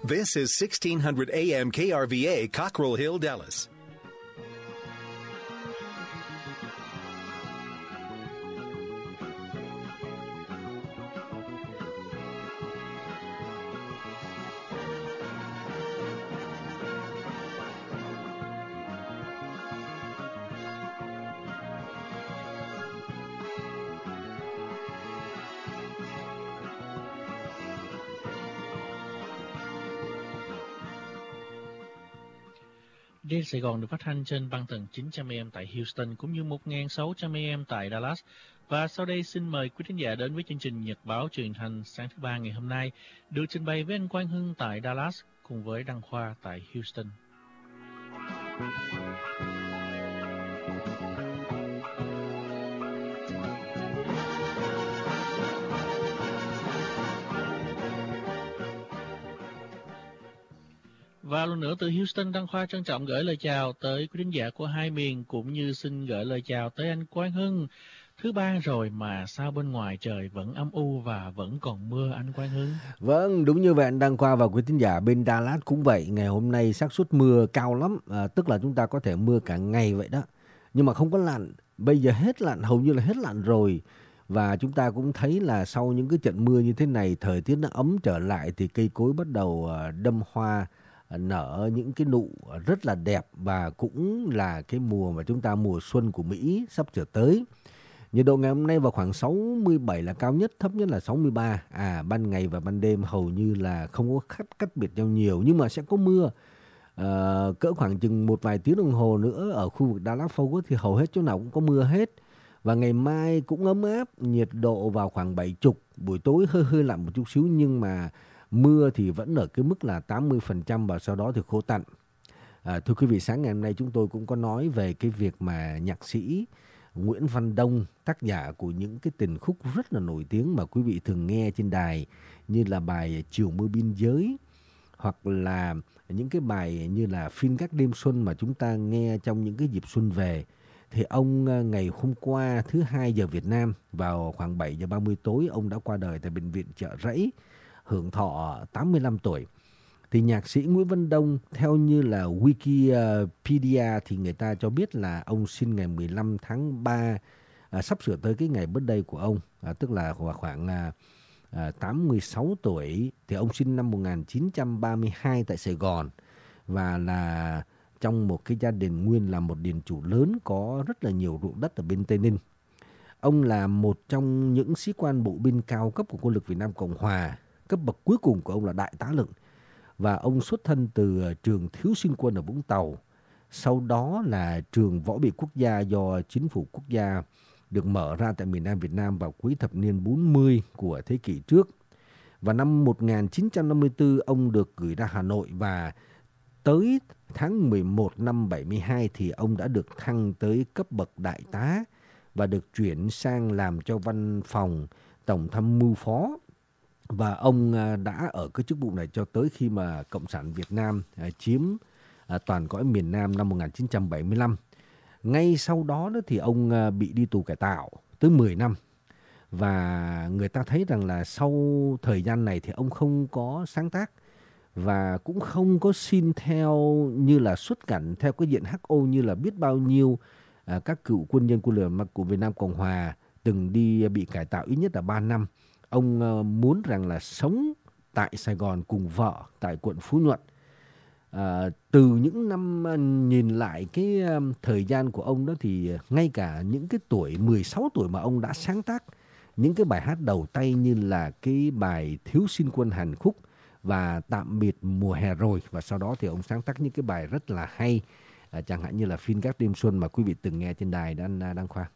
This is 1600 AM KRVA, Cockrell Hill, Dallas. Đêm Sài Gòn được phát thanh trên băng tần 900 AM tại Houston cũng như 1600 AM tại Dallas. Và sau đây xin mời quý khán giả đến với chương trình Nhật báo truyền thanh sáng thứ ba ngày hôm nay, được trình bày với anh Quang Hưng tại Dallas cùng với Đăng Khoa tại Houston. Và lần nữa từ Houston, Đăng Khoa trân trọng gửi lời chào tới quý khán giả của hai miền, cũng như xin gửi lời chào tới anh Quang Hưng. Thứ ba rồi mà sao bên ngoài trời vẫn âm u và vẫn còn mưa anh Quang Hưng? Vâng, đúng như vậy anh Đăng Khoa và quý khán giả bên Dallas cũng vậy. Ngày hôm nay xác suất mưa cao lắm, tức là chúng ta có thể mưa cả ngày vậy đó. Nhưng mà không có lặn, bây giờ hết lặn, hầu như là hết lặn rồi. Và chúng ta cũng thấy là sau những cái trận mưa như thế này, thời tiết nó ấm trở lại thì cây cối bắt đầu đâm hoa, nở những cái nụ rất là đẹp, và cũng là cái mùa mà chúng ta mùa xuân của Mỹ sắp sửa tới. Nhiệt độ ngày hôm nay vào khoảng 67 là cao nhất, thấp nhất là 63. Ban ngày và ban đêm hầu như là không có cách biệt nhau nhiều, nhưng mà sẽ có mưa. Cỡ khoảng chừng một vài tiếng đồng hồ nữa ở khu vực Dallas Fort Worth thì hầu hết chỗ nào cũng có mưa hết. Và ngày mai cũng ấm áp, nhiệt độ vào khoảng 70, buổi tối hơi lạnh một chút xíu, nhưng mà mưa thì vẫn ở cái mức là 80% và sau đó thì khô tạnh. Thưa quý vị, sáng ngày hôm nay chúng tôi cũng có nói về cái việc mà nhạc sĩ Nguyễn Văn Đông, tác giả của những cái tình khúc rất là nổi tiếng mà quý vị thường nghe trên đài, như là bài Chiều Mưa Biên Giới, hoặc là những cái bài như là Phiên Gác Đêm Xuân mà chúng ta nghe trong những cái dịp xuân về. Thì ông ngày hôm qua thứ 2 giờ Việt Nam vào khoảng 7 giờ 30 tối, ông đã qua đời tại bệnh viện Chợ Rẫy, hưởng thọ 85 tuổi. Thì nhạc sĩ Nguyễn Văn Đông, theo như là Wikipedia thì người ta cho biết là ông sinh ngày 15 tháng 3, sắp sửa tới cái ngày birthday của ông, tức là khoảng 86 tuổi. Thì ông sinh năm 1932 tại Sài Gòn, và là trong một cái gia đình nguyên là một điền chủ lớn có rất là nhiều ruộng đất ở bên Tây Ninh. Ông là một trong những sĩ quan bộ binh cao cấp của quân lực Việt Nam Cộng Hòa. Cấp bậc cuối cùng của ông là đại tá lệnh. Và ông xuất thân từ trường Thiếu sinh quân ở Vũng Tàu. Sau đó là trường Võ bị Quốc gia do Chính phủ Quốc gia được mở ra tại miền Nam Việt Nam vào cuối thập niên 40 của thế kỷ trước. Và năm 1954 ông được gửi ra Hà Nội, và tới tháng 11 năm 72 thì ông đã được thăng tới cấp bậc đại tá và được chuyển sang làm cho văn phòng Tổng tham mưu phó. Và ông đã ở cái chức vụ này cho tới khi mà Cộng sản Việt Nam chiếm toàn cõi miền Nam năm 1975. Ngay sau đó thì ông bị đi tù cải tạo tới 10 năm. Và người ta thấy rằng là sau thời gian này thì ông không có sáng tác và cũng không có xin theo như là xuất cảnh theo cái diện HO như là biết bao nhiêu các cựu quân nhân quân lực của Việt Nam Cộng Hòa từng đi bị cải tạo ít nhất là 3 năm. Ông muốn rằng là sống tại Sài Gòn cùng vợ tại quận Phú Nhuận. Từ những năm nhìn lại cái thời gian của ông đó thì ngay cả những cái tuổi 16 tuổi mà ông đã sáng tác những cái bài hát đầu tay như là cái bài Thiếu sinh quân Hàn Khúc và Tạm biệt mùa hè rồi. Và sau đó thì ông sáng tác những cái bài rất là hay, chẳng hạn như là Phiên Gác Đêm Xuân mà quý vị từng nghe trên đài Đăng Khoa.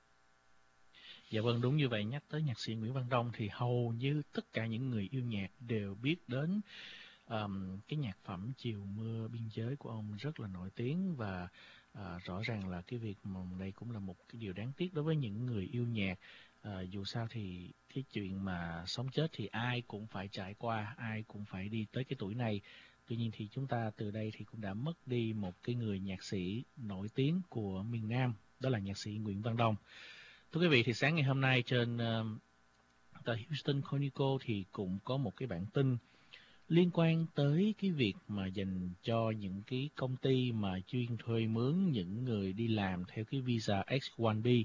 Dạ vâng, đúng như vậy. Nhắc tới nhạc sĩ Nguyễn Văn Đông thì hầu như tất cả những người yêu nhạc đều biết đến cái nhạc phẩm Chiều Mưa Biên Giới của ông rất là nổi tiếng. Và rõ ràng là cái việc mà đây cũng là một cái điều đáng tiếc đối với những người yêu nhạc. Dù sao thì cái chuyện mà sống chết thì ai cũng phải trải qua, ai cũng phải đi tới cái tuổi này. Tuy nhiên thì chúng ta từ đây thì cũng đã mất đi một cái người nhạc sĩ nổi tiếng của miền Nam, đó là nhạc sĩ Nguyễn Văn Đông. Thưa quý vị, thì sáng ngày hôm nay trên tờ Houston Chronicle thì cũng có một cái bản tin liên quan tới cái việc mà dành cho những cái công ty mà chuyên thuê mướn những người đi làm theo cái visa H-1B.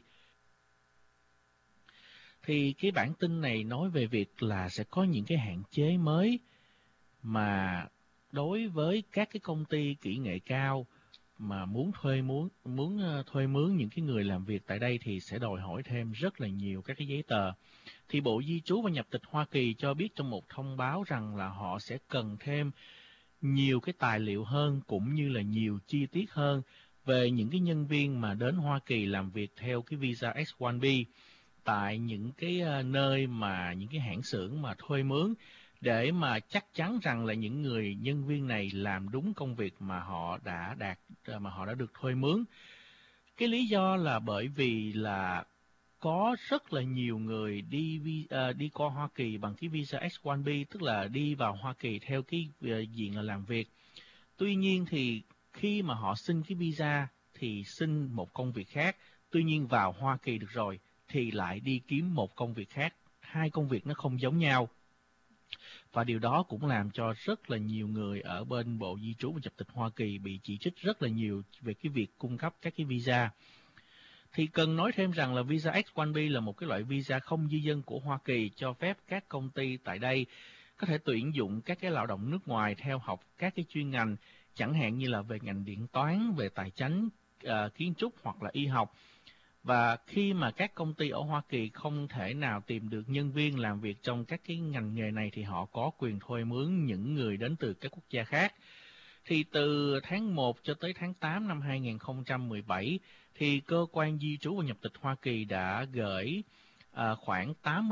Thì cái bản tin này nói về việc là sẽ có những cái hạn chế mới mà đối với các cái công ty kỹ nghệ cao mà muốn thuê mướn những cái người làm việc tại đây thì sẽ đòi hỏi thêm rất là nhiều các cái giấy tờ. Thì Bộ Di trú và Nhập tịch Hoa Kỳ cho biết trong một thông báo rằng là họ sẽ cần thêm nhiều cái tài liệu hơn cũng như là nhiều chi tiết hơn về những cái nhân viên mà đến Hoa Kỳ làm việc theo cái visa H-1B tại những cái nơi mà những cái hãng xưởng mà thuê mướn, để mà chắc chắn rằng là những người nhân viên này làm đúng công việc mà họ đã được thuê mướn. Cái lý do là bởi vì là có rất là nhiều người đi qua Hoa Kỳ bằng cái visa H-1B, tức là đi vào Hoa Kỳ theo cái diện là làm việc. Tuy nhiên thì khi mà họ xin cái visa thì xin một công việc khác, tuy nhiên vào Hoa Kỳ được rồi thì lại đi kiếm một công việc khác. Hai công việc nó không giống nhau. Và điều đó cũng làm cho rất là nhiều người ở bên Bộ Di trú và Nhập tịch Hoa Kỳ bị chỉ trích rất là nhiều về cái việc cung cấp các cái visa. Thì cần nói thêm rằng là visa H-1B là một cái loại visa không di dân của Hoa Kỳ, cho phép các công ty tại đây có thể tuyển dụng các cái lao động nước ngoài theo học các cái chuyên ngành, chẳng hạn như là về ngành điện toán, về tài chính, kiến trúc hoặc là y học. Và khi mà các công ty ở Hoa Kỳ không thể nào tìm được nhân viên làm việc trong các cái ngành nghề này thì họ có quyền thuê mướn những người đến từ các quốc gia khác. Thì từ tháng 1 cho tới tháng 8 năm 2017 thì cơ quan di trú và nhập tịch Hoa Kỳ đã gửi khoảng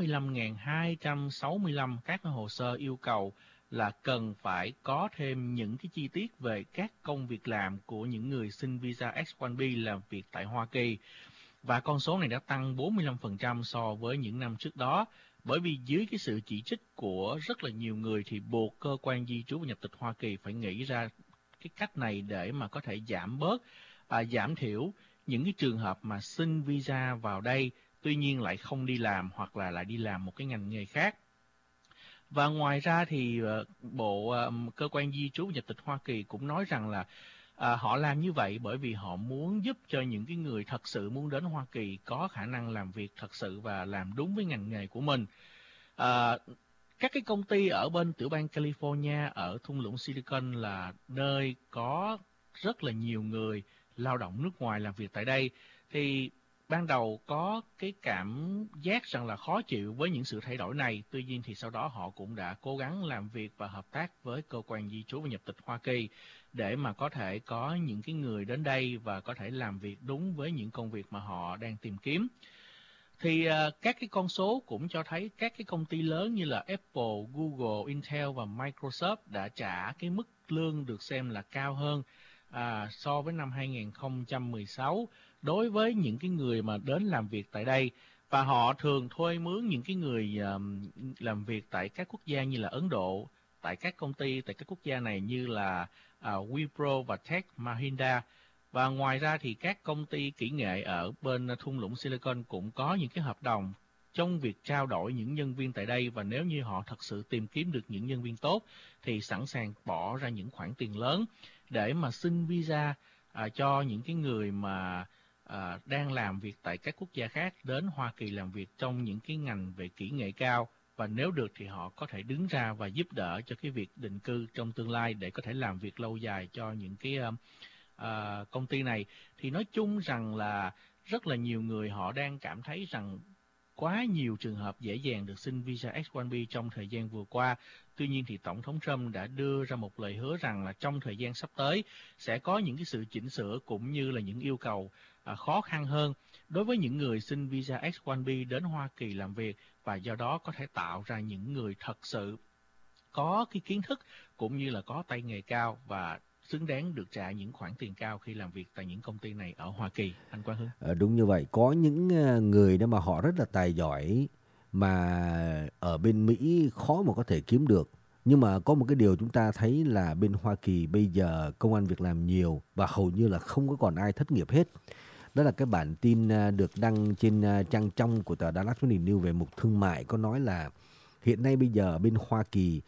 85.265 các hồ sơ yêu cầu là cần phải có thêm những cái chi tiết về các công việc làm của những người xin visa H-1B làm việc tại Hoa Kỳ. Và con số này đã tăng 45% so với những năm trước đó, bởi vì dưới cái sự chỉ trích của rất là nhiều người thì buộc cơ quan di trú và nhập tịch Hoa Kỳ phải nghĩ ra cái cách này để mà có thể giảm thiểu những cái trường hợp mà xin visa vào đây tuy nhiên lại không đi làm hoặc là lại đi làm một cái ngành nghề khác. Và ngoài ra thì cơ quan di trú và nhập tịch Hoa Kỳ cũng nói rằng là họ làm như vậy bởi vì họ muốn giúp cho những cái người thật sự muốn đến Hoa Kỳ có khả năng làm việc thật sự và làm đúng với ngành nghề của mình. Các cái công ty ở bên tiểu bang California ở thung lũng Silicon là nơi có rất là nhiều người lao động nước ngoài làm việc tại đây. Thì ban đầu có cái cảm giác rằng là khó chịu với những sự thay đổi này. Tuy nhiên thì sau đó họ cũng đã cố gắng làm việc và hợp tác với cơ quan di trú và nhập tịch Hoa Kỳ để mà có thể có những cái người đến đây và có thể làm việc đúng với những công việc mà họ đang tìm kiếm. Thì các cái con số cũng cho thấy các cái công ty lớn như là Apple, Google, Intel và Microsoft đã trả cái mức lương được xem là cao hơn so với năm 2016 đối với những cái người mà đến làm việc tại đây. Và họ thường thuê mướn những cái người làm việc tại các quốc gia như là Ấn Độ, tại các công ty tại các quốc gia này như là Wipro và Tech Mahindra. Và ngoài ra thì các công ty kỹ nghệ ở bên thung lũng Silicon cũng có những cái hợp đồng trong việc trao đổi những nhân viên tại đây, và nếu như họ thật sự tìm kiếm được những nhân viên tốt thì sẵn sàng bỏ ra những khoản tiền lớn để mà xin visa cho những cái người mà đang làm việc tại các quốc gia khác đến Hoa Kỳ làm việc trong những cái ngành về kỹ nghệ cao, và nếu được thì họ có thể đứng ra và giúp đỡ cho cái việc định cư trong tương lai để có thể làm việc lâu dài cho những cái công ty này. Thì nói chung rằng là rất là nhiều người họ đang cảm thấy rằng quá nhiều trường hợp dễ dàng được xin visa H-1B trong thời gian vừa qua. Tuy nhiên thì Tổng thống Trump đã đưa ra một lời hứa rằng là trong thời gian sắp tới sẽ có những cái sự chỉnh sửa cũng như là những yêu cầu khó khăn hơn đối với những người xin visa H-1B đến Hoa Kỳ làm việc, và do đó có thể tạo ra những người thật sự có cái kiến thức cũng như là có tay nghề cao và xứng đáng được trả những khoản tiền cao khi làm việc tại những công ty này ở Hoa Kỳ. Anh Quang Hưng. Đúng như vậy, có những người đó mà họ rất là tài giỏi mà ở bên Mỹ khó mà có thể kiếm được. Nhưng mà có một cái điều chúng ta thấy là bên Hoa Kỳ bây giờ công ăn việc làm nhiều và hầu như là không có còn ai thất nghiệp hết. Đó là cái bản tin được đăng trên trang trong của tờ Dallas Morning News về mục thương mại, có nói là hiện nay bây giờ bên Hoa Kỳ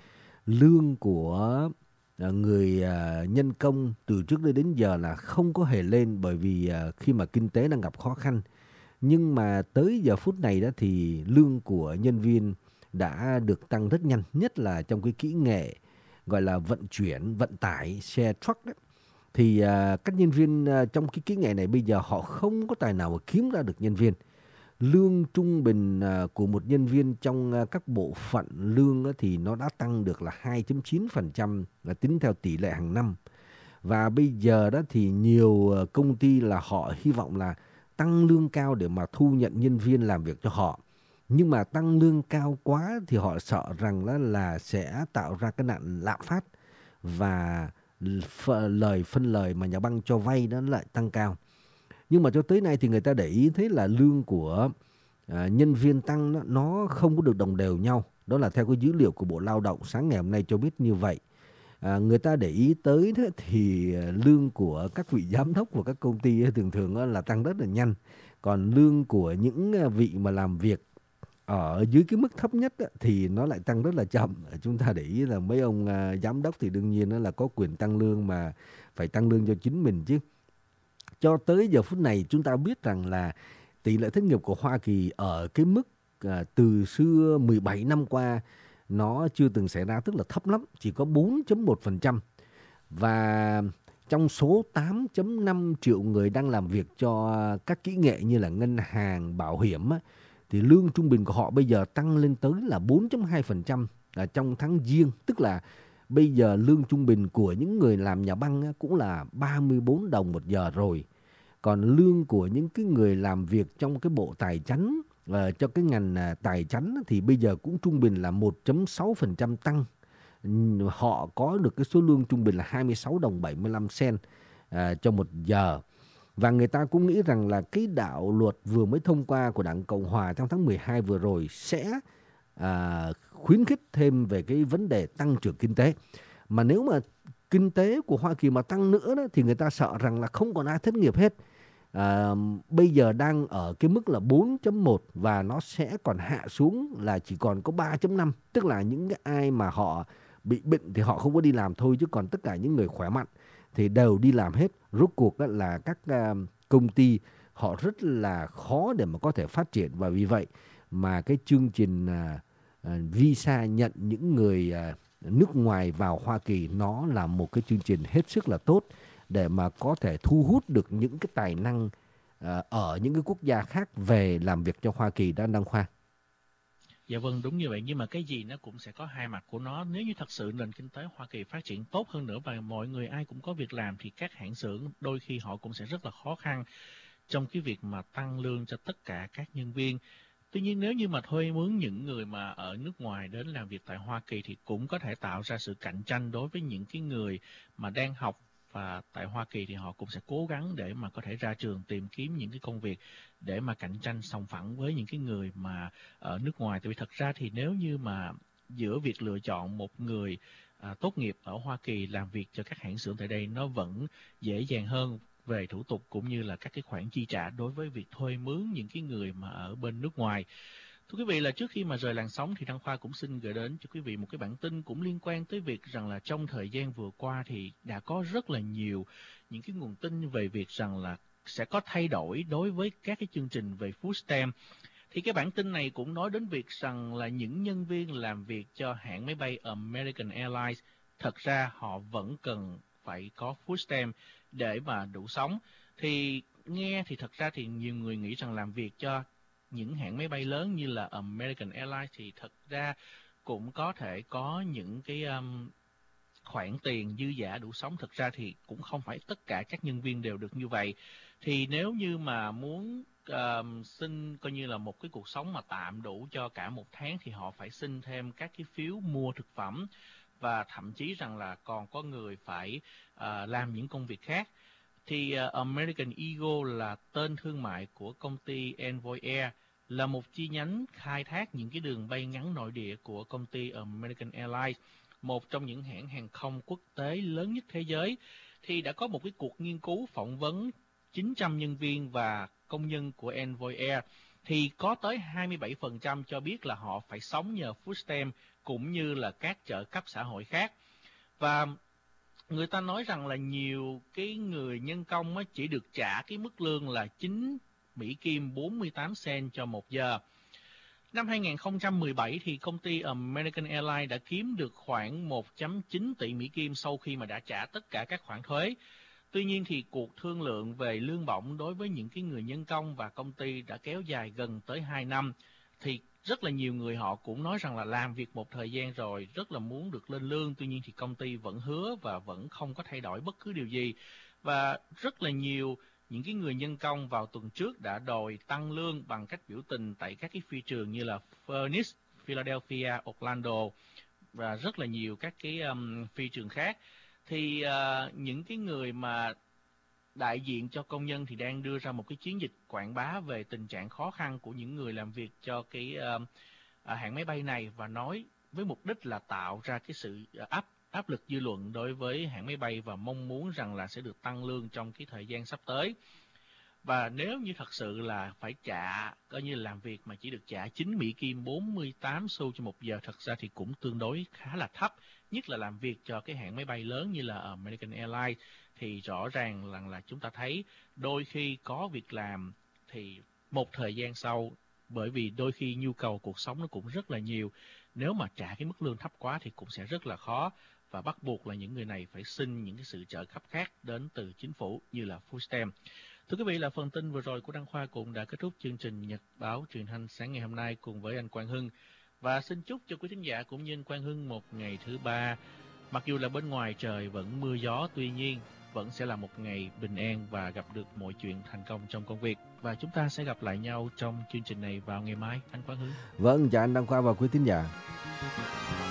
lương của người nhân công từ trước đến giờ là không có hề lên, bởi vì khi mà kinh tế đang gặp khó khăn. Nhưng mà tới giờ phút này đó thì lương của nhân viên đã được tăng rất nhanh, nhất là trong cái kỹ nghệ gọi là vận chuyển, vận tải, xe truck đó. Thì các nhân viên trong cái kỹ nghệ này bây giờ họ không có tài nào mà kiếm ra được nhân viên. Lương trung bình của một nhân viên trong các bộ phận lương thì nó đã tăng được là 2.9% là tính theo tỷ lệ hàng năm. Và bây giờ đó thì nhiều công ty là họ hy vọng là tăng lương cao để mà thu nhận nhân viên làm việc cho họ. Nhưng mà tăng lương cao quá thì họ sợ rằng là sẽ tạo ra cái nạn lạm phát, và phân lời mà nhà băng cho vay đó lại tăng cao. Nhưng mà cho tới nay thì người ta để ý thấy là lương của nhân viên tăng nó không có được đồng đều nhau. Đó là theo cái dữ liệu của Bộ Lao động sáng ngày hôm nay cho biết như vậy. Người ta để ý tới đó thì lương của các vị giám đốc của các công ty thường thường là tăng rất là nhanh. Còn lương của những vị mà làm việc ở dưới cái mức thấp nhất thì nó lại tăng rất là chậm. Chúng ta để ý là mấy ông giám đốc thì đương nhiên là có quyền tăng lương, mà phải tăng lương cho chính mình chứ. Cho tới giờ phút này chúng ta biết rằng là tỷ lệ thất nghiệp của Hoa Kỳ ở cái mức từ xưa 17 năm qua nó chưa từng xảy ra, tức là thấp lắm, chỉ có 4.1%. Và trong số 8.5 triệu người đang làm việc cho các kỹ nghệ như là ngân hàng, bảo hiểm thì lương trung bình của họ bây giờ tăng lên tới là 4.2% trong tháng Giêng. Tức là bây giờ lương trung bình của những người làm nhà băng cũng là 34 đồng một giờ rồi. Còn lương của những cái người làm việc trong cái bộ tài chánh, cho cái ngành tài chánh thì bây giờ cũng trung bình là 1.6% tăng. Họ có được cái số lương trung bình là 26 đồng 75 cent cho một giờ. Và người ta cũng nghĩ rằng là cái đạo luật vừa mới thông qua của Đảng Cộng Hòa trong tháng 12 vừa rồi sẽ khuyến khích thêm về cái vấn đề tăng trưởng kinh tế. Mà nếu mà kinh tế của Hoa Kỳ mà tăng nữa đó, thì người ta sợ rằng là không còn ai thất nghiệp hết. Bây giờ đang ở cái mức là 4.1 và nó sẽ còn hạ xuống là chỉ còn có 3.5. Tức là những cái ai mà họ bị bệnh thì họ không có đi làm thôi, chứ còn tất cả những người khỏe mạnh thì đều đi làm hết. Rốt cuộc đó là các công ty họ rất là khó để mà có thể phát triển. Và vì vậy mà cái chương trình visa nhận những người nước ngoài vào Hoa Kỳ nó là một cái chương trình hết sức là tốt để mà có thể thu hút được những cái tài năng ở những cái quốc gia khác về làm việc cho Hoa Kỳ đó, Đăng Khoa. Dạ vâng, đúng như vậy, nhưng mà cái gì nó cũng sẽ có hai mặt của nó. Nếu như thật sự nền kinh tế Hoa Kỳ phát triển tốt hơn nữa và mọi người ai cũng có việc làm thì các hãng xưởng đôi khi họ cũng sẽ rất là khó khăn trong cái việc mà tăng lương cho tất cả các nhân viên. Tuy nhiên nếu như mà thuê mướn những người mà ở nước ngoài đến làm việc tại Hoa Kỳ thì cũng có thể tạo ra sự cạnh tranh đối với những cái người mà đang học, và tại Hoa Kỳ thì họ cũng sẽ cố gắng để mà có thể ra trường tìm kiếm những cái công việc để mà cạnh tranh sòng phẳng với những cái người mà ở nước ngoài. Tại vì thật ra thì nếu như mà giữa việc lựa chọn một người tốt nghiệp ở Hoa Kỳ làm việc cho các hãng xưởng tại đây, nó vẫn dễ dàng hơn về thủ tục cũng như là các cái khoản chi trả đối với việc thuê mướn những cái người mà ở bên nước ngoài. Thưa quý vị, là trước khi mà rời làn sóng thì Đăng Khoa cũng xin gửi đến cho quý vị một cái bản tin cũng liên quan tới việc rằng là trong thời gian vừa qua thì đã có rất là nhiều những cái nguồn tin về việc rằng là sẽ có thay đổi đối với các cái chương trình về food stamp. Thì cái bản tin này cũng nói đến việc rằng là những nhân viên làm việc cho hãng máy bay American Airlines, thật ra họ vẫn cần phải có food stamp để mà đủ sống. Thì nghe thì thật ra thì nhiều người nghĩ rằng làm việc cho những hãng máy bay lớn như là American Airlines thì thật ra cũng có thể có những cái khoản tiền dư dả đủ sống. Thực ra thì cũng không phải tất cả các nhân viên đều được như vậy. Thì nếu như mà muốn xin coi như là một cái cuộc sống mà tạm đủ cho cả một tháng thì họ phải xin thêm các cái phiếu mua thực phẩm, và thậm chí rằng là còn có người phải làm những công việc khác. Thì American Eagle là tên thương mại của công ty Envoy Air, là một chi nhánh khai thác những cái đường bay ngắn nội địa của công ty American Airlines, một trong những hãng hàng không quốc tế lớn nhất thế giới. Thì đã có một cái cuộc nghiên cứu phỏng vấn 900 nhân viên và công nhân của Envoy Air, thì có tới 27% cho biết là họ phải sống nhờ food stamp, cũng như là các trợ cấp xã hội khác. Và người ta nói rằng là nhiều cái người nhân công chỉ được trả cái mức lương là 9 Mỹ Kim 48 cent cho 1 giờ. Năm 2017 thì công ty American Airlines đã kiếm được khoảng 1.9 tỷ Mỹ Kim sau khi mà đã trả tất cả các khoản thuế. Tuy nhiên thì cuộc thương lượng về lương bổng đối với những cái người nhân công và công ty đã kéo dài gần tới 2 năm. Thì rất là nhiều người họ cũng nói rằng là làm việc một thời gian rồi rất là muốn được lên lương. Tuy nhiên thì công ty vẫn hứa và vẫn không có thay đổi bất cứ điều gì. Và rất là nhiều những cái người nhân công vào tuần trước đã đòi tăng lương bằng cách biểu tình tại các cái phi trường như là Phoenix, Philadelphia, Orlando và rất là nhiều các cái phi trường khác. Thì những cái người mà đại diện cho công nhân thì đang đưa ra một cái chiến dịch quảng bá về tình trạng khó khăn của những người làm việc cho cái hãng máy bay này, và nói với mục đích là tạo ra cái sự áp lực dư luận đối với hãng máy bay và mong muốn rằng là sẽ được tăng lương trong cái thời gian sắp tới. Và nếu như thật sự là phải trả, coi như là làm việc mà chỉ được trả 9 Mỹ Kim 48 xu cho 1 giờ, thật ra thì cũng tương đối khá là thấp. Nhất là làm việc cho cái hãng máy bay lớn như là American Airlines thì rõ ràng là chúng ta thấy đôi khi có việc làm thì một thời gian sau, bởi vì đôi khi nhu cầu cuộc sống nó cũng rất là nhiều, nếu mà trả cái mức lương thấp quá thì cũng sẽ rất là khó, và bắt buộc là những người này phải xin những cái sự trợ cấp khác đến từ chính phủ như là food stamp. Thưa quý vị, là phần tin vừa rồi của Đăng Khoa cũng đã kết thúc chương trình Nhật báo truyền thanh sáng ngày hôm nay cùng với anh Quang Hưng. Và xin chúc cho quý thính giả cũng như anh Quang Hưng một ngày thứ ba, mặc dù là bên ngoài trời vẫn mưa gió, tuy nhiên vẫn sẽ là một ngày bình an và gặp được mọi chuyện thành công trong công việc. Và chúng ta sẽ gặp lại nhau trong chương trình này vào ngày mai, anh Quang Hưng. Vâng, chào anh Đăng Khoa và quý thính giả.